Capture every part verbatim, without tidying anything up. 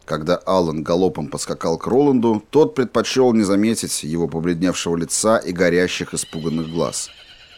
Когда Аллан галопом подскакал к Роланду, тот предпочел не заметить его побледневшего лица и горящих испуганных глаз.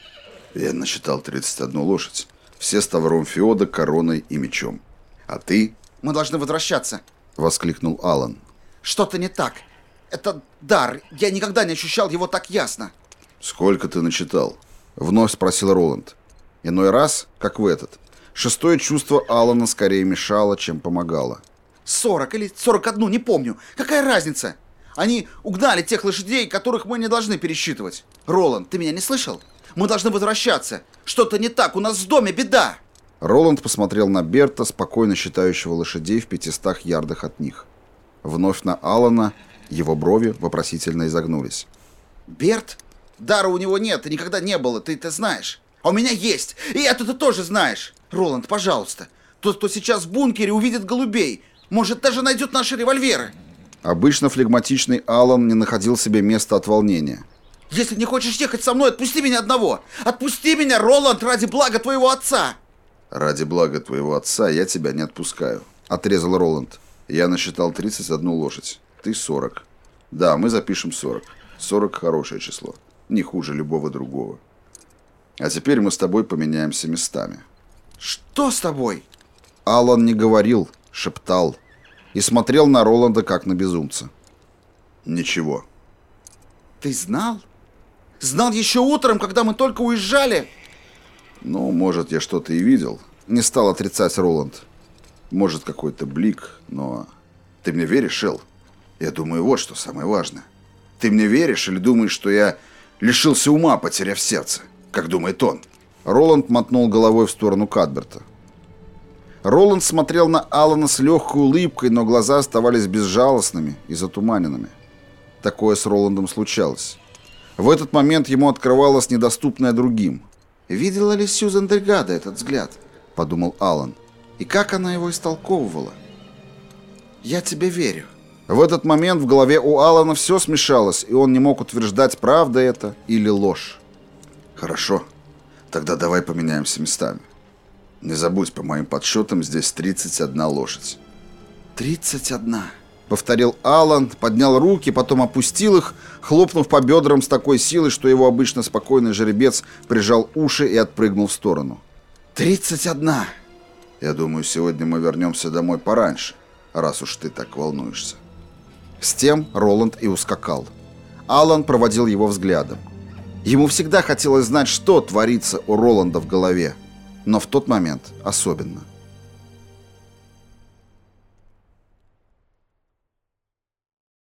«Я насчитал тридцать одну лошадь. Все с товаром Феода, короной и мечом. А ты?» «Мы должны возвращаться», — воскликнул Аллан. «Что-то не так. Это дар. Я никогда не ощущал его так ясно». «Сколько ты насчитал?» — вновь спросил Роланд. Иной раз, как в этот, шестое чувство Аллана скорее мешало, чем помогало. «Сорок или сорок одну, не помню. Какая разница? Они угнали тех лошадей, которых мы не должны пересчитывать. Роланд, ты меня не слышал? Мы должны возвращаться. Что-то не так, у нас в доме беда». Роланд посмотрел на Берта, спокойно считающего лошадей в пятистах ярдах от них. Вновь на Аллана, его брови вопросительно изогнулись. «Берт? Дара у него нет и никогда не было, ты это знаешь. А у меня есть, и это ты тоже знаешь. Роланд, пожалуйста. Тот, кто сейчас в бункере, увидит голубей. Может, даже найдет наши револьверы». Обычно флегматичный Аллан не находил себе места от волнения. «Если не хочешь ехать со мной, отпусти меня одного. Отпусти меня, Роланд, ради блага твоего отца». «Ради блага твоего отца я тебя не отпускаю», — отрезал Роланд. «Я насчитал тридцать одну лошадь. Ты сорок. Да, мы запишем сорок. сорок — хорошее число. Не хуже любого другого. А теперь мы с тобой поменяемся местами». «Что с тобой?» Аллан не говорил, шептал и смотрел на Роланда, как на безумца. «Ничего». «Ты знал? Знал еще утром, когда мы только уезжали?» «Ну, может, я что-то и видел», — не стал отрицать Роланд. «Может, какой-то блик, но... Ты мне веришь, Эл? Я думаю, вот что самое важное. Ты мне веришь или думаешь, что я лишился ума, потеряв сердце, как думает он?» Роланд мотнул головой в сторону Кадберта. Роланд смотрел на Аллана с легкой улыбкой, но глаза оставались безжалостными и затуманенными. Такое с Роландом случалось. В этот момент ему открывалось недоступное другим. «Видела ли Сьюзан Дельгадо этот взгляд?» — подумал Аллан. «И как она его истолковывала?» «Я тебе верю». В этот момент в голове у Аллана все смешалось, и он не мог утверждать, правда это или ложь. «Хорошо, тогда давай поменяемся местами. Не забудь, по моим подсчетам, здесь тридцать одна лошадь». «Тридцать одна», — повторил Аллан, поднял руки, потом опустил их, хлопнув по бедрам с такой силой, что его обычно спокойный жеребец прижал уши и отпрыгнул в сторону. «Тридцать одна». «Я думаю, сегодня мы вернемся домой пораньше, раз уж ты так волнуешься». С тем Роланд и ускакал. Аллан проводил его взглядом. Ему всегда хотелось знать, что творится у Роланда в голове, но в тот момент особенно.